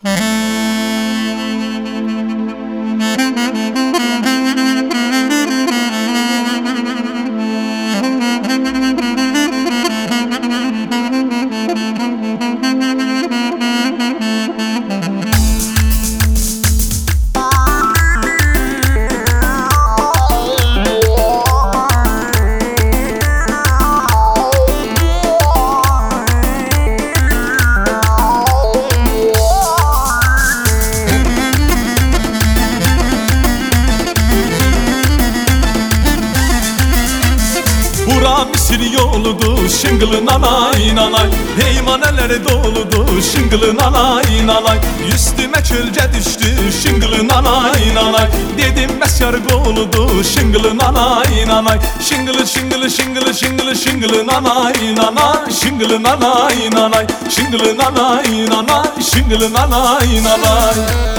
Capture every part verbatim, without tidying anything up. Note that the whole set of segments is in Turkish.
Misir yoludu şıngılı nanay nanay, heymaneleri doludu şıngılı nanay nanay. Üstüme çölce düştü şıngılı nanay nanay, dedim mesyar goludu şıngılı nanay nanay. Şıngılı şıngılı şıngılı şıngılı şıngılı nanay nanay, şıngılı nanay nanay, şıngılı nanay nanay, şıngılı nanay nanay.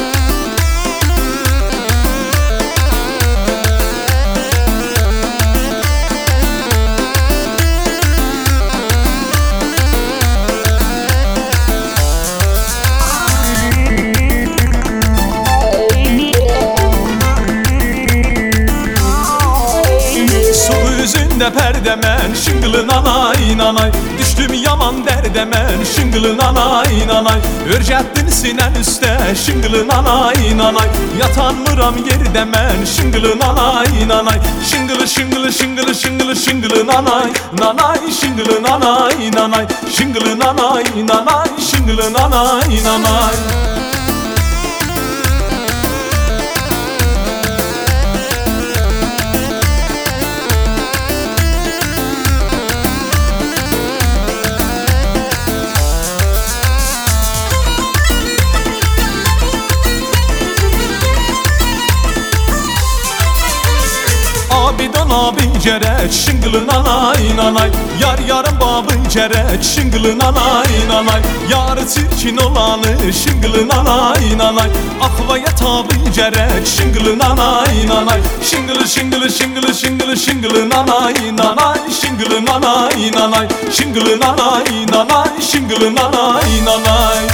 Yüzünde perdemen şıngılı nanay nanay, düştüm yaman derdemen şıngılı nanay nanay. Örcettin sinen üste şıngılı nanay nanay, yatan mıram yerdemen şıngılı nanay nanay. Şıngılı şıngılı şıngılı şıngılı şıngılı nanay nanay, şıngılı nanay nanay, şıngılı nanay nanay, şıngılı nanay nanay. Abidan abi ceret şıngılı nanay nanay, yar yarın babı ceret şıngılı nanay nanay. Yarı çirkin olanı şıngılı nanay nanay, akvaya tabi ceret şıngılı nanay nanay. Şıngılı şıngılı şıngılı şıngılı şıngılı nanay nanay, şıngılı nanay nanay, şıngılı nanay nanay, şıngılı nanay nanay.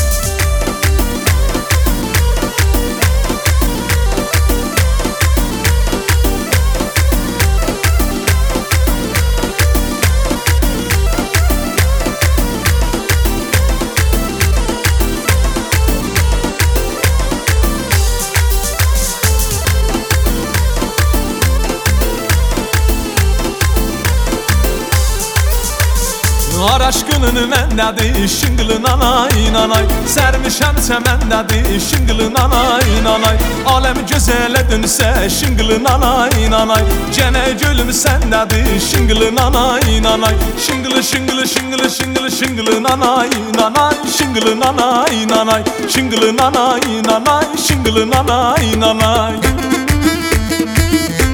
Ar aşkının məndədir şıngılı nanay nanay, sərmişəm çəməndədir şıngılı nanay nanay. Aləm gözələ dönsə şıngılı nanay nanay, cənə gölüm səndədir şıngılı nanay nanay. Şıngılı şıngılı şıngılı şıngılı şıngılı nanay nanay, şıngılı nanay nanay, şıngılı nanay nanay, şıngılı nanay nanay.